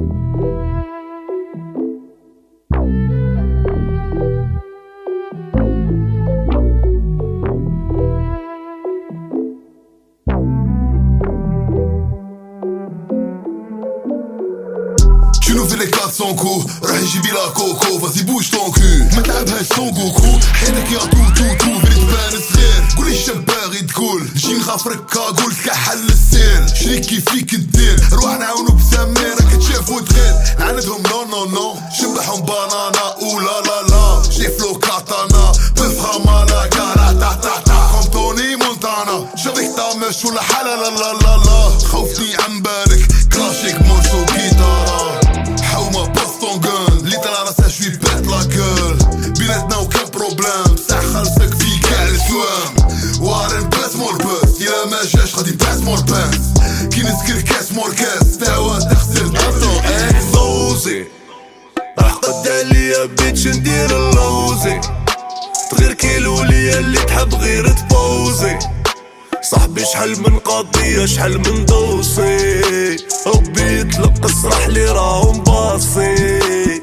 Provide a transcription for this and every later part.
Tu nous fais les 400 coups, راح يجيبي لا كوكو vas-y bouge ton cul. ما تعبهاش سون كوكو، حينك يا تو فين تبان صغير. قولي الشباغي تقول نجي نغافرك كاقول كحل السيل. شريكي فيك الدين روح نعاونو بسميرة كتشاف وتغير. نعاندهم نو نو شبحهم بانانا اولا لا لا. جي فلو كاتانا بفهمها لا كارا تا تا تا كوم توني مونتانا. شبيك تامش ولا حلا لا لا لا لا. خوفتني عن بالك كلاشيك مورسو كيتارا. حومة بوستون جون اللي طلع راسها شوي بات لا كول. بيناتنا وكان بروبلام ساع خلصك في كاع الكوام. وارن باس مور باس يا ما جاش غادي باس مور باس. كي نسكر كاس مور كاس تاوا تخسر دارتو اكزوزي. راح قد عليا بيتش ندير اللوزي. تغير كيلو ليا اللي تحب غير تبوزي. صاحبي شحال من قضية شحال من دوسي. ربي يطلق اسرح لي راهم باصي.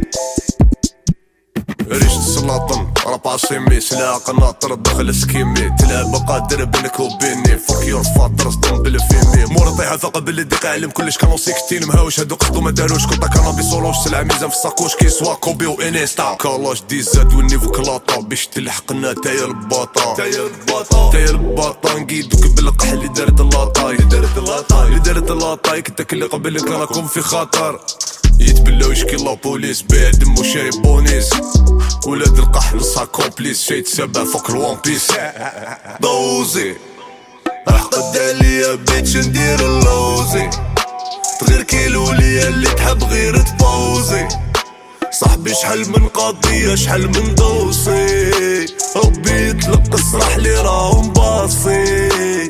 ريشت السلاطن راباسي ميس لا قناطر دخل سكيمي. تلعب قادر بينك وبيني فوك يور فاتر صدم بالفيمي. مورا طيحة ثقة باللي ديك علم كلش كانوا سيكتين مهاوش هادو قصدو ما داروش. كنت كانابي صولوش سلعة ميزان في الساكوش كي سوا كوبي وانيستا. كالاش دي زاد والنيفو كلاطا باش تلحقنا تايا الباطا. تايا الباطا نقيدوك بالقح اللي دارت اللاطاي. اللي دارت اللاطاي كنت اللي قبل كان راكم في خطر. يتبلاو يشكي لا بوليس بيع دم وشارب بونيس. ولاد القح نصها كومبليس شي تسبع فوق الوان بيس. دوزي راح قد عليا بيتش ندير اللوزي. تغير كيلو ليا اللي تحب غير تبوزي. صاحبي شحال من قضية شحال من دوسي. ربي يطلق اسرح لي راهم باصي.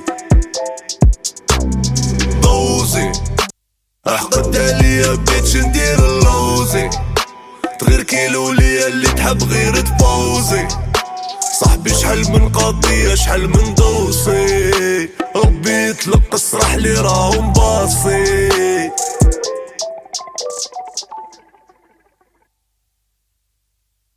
دوزي راح قد عليا بيتش ندير اللوزي. تغير كيلو ليا اللي تحب غير تبوزي. صاحبي شحال من قضية شحال من دوسي. ربي يطلق اسرح لي راهم باصي.